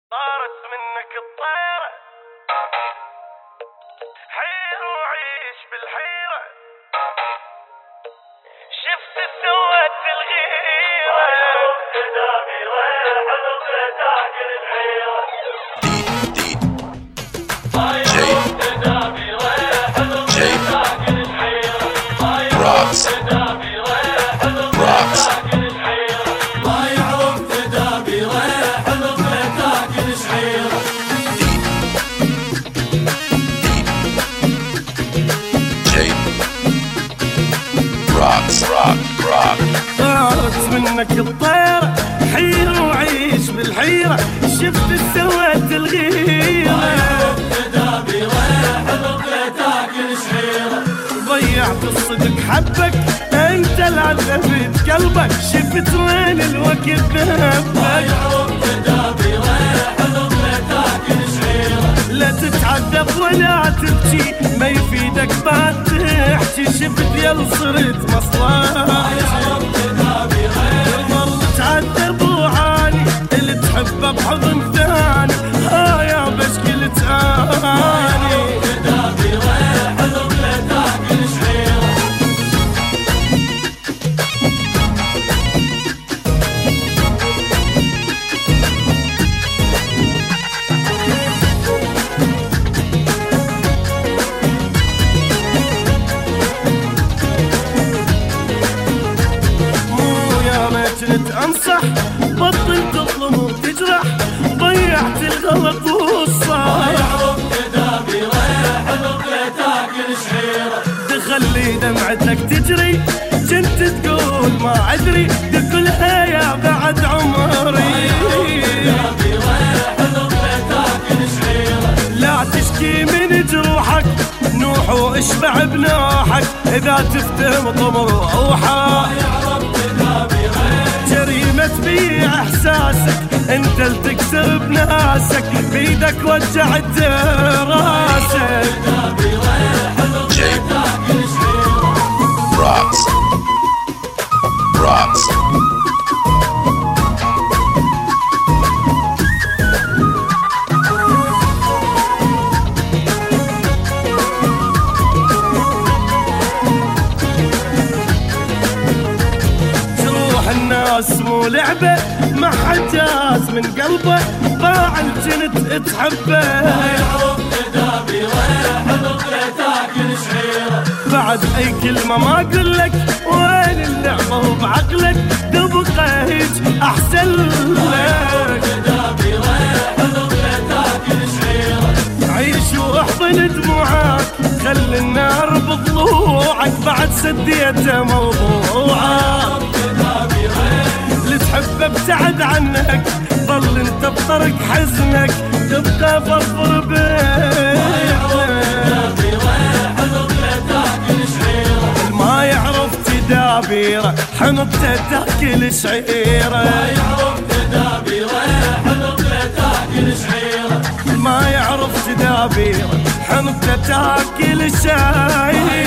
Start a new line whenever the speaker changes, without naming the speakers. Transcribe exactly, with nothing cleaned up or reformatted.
طارت منك الطيرة، حير وعيش بالحيرة، شفت سوت الغيرة، تدابي ريح القطاع الحيرة،
ديد ديد جيب جيب براكس براكس
طارت منك الطيرة، حير وعيش بالحيرة، شفت سوت الغيرة، ضيعت الصدق حبك، انت العذبت قلبك، شفت وين الوقت ذهبك، لا تتعذب ولا تبكي، ما يفيدك بعد تحكي، شفت يل صرت مصلحتي، المر تعذب وعاني، اللي تحبه بحضن ثاني، ها يا بشكل تعاني، انصح بطل تظلم وتجرح، ضيعت الغلط والصح، تخلي دمعتك تجري، كنت تقول ما ادري، تقولها يا بعد عمري، لا تشكي من جروحك، نوح واشبع بنوحك، اذا تفتهم طمر روحك، جريمة تبيع احساسك، انت اللي تكسر بناسك، بيدك وجعت راسك،
جيب براكس براكس
الناس مو لعبة، ما حد جاز من قلبه، باع الجنت تحبه، بعد اي كلمة ما اقول لك، وين اللعبة وبعقلك، تبقى هيج احسن لك، عيش واحضن دموعك، خلي النار بضلوعك، بعد سديت موضوعك، اللي تحبه ابتعد عنك، ظل انت بطرق حزنك، تبقى فرفر بيتك، ما يعرف تدابيره، حنطته تاكل شعيره، ما يعرف تدابيره، حنطته تاكل شعيره.